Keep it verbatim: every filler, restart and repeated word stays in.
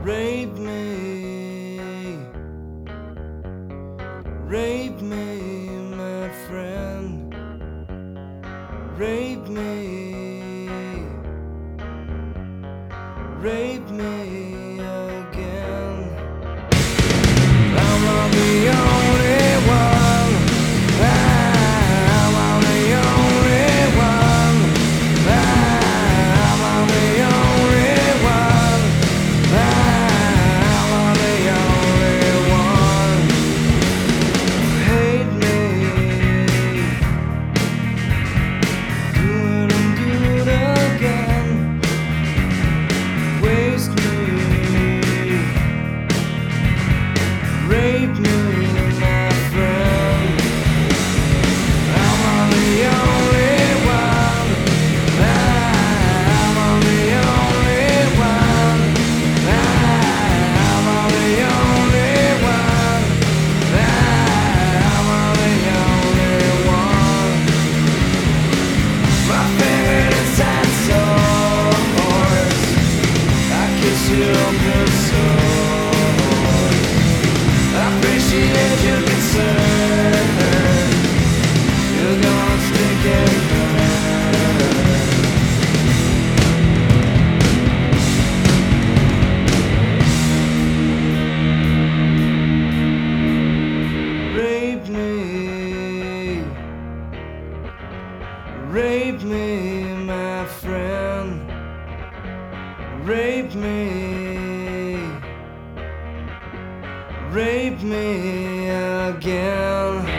Rape me, rape me, my friend. Rape me, rape me again. I'm not the only one. I'm not the only one. I'm not the only one. I'm not the only one. Hate me, good and good again. Waste me, rape me, my friend. I'm on the only one. I'm on the only one. I'm on the only one. I'm on the only one. My favorite is that swords. I kiss you good sword. I appreciate your concern. You're gonna stick and burn. Rape me, rape me, my friend. Rape me, rape me again.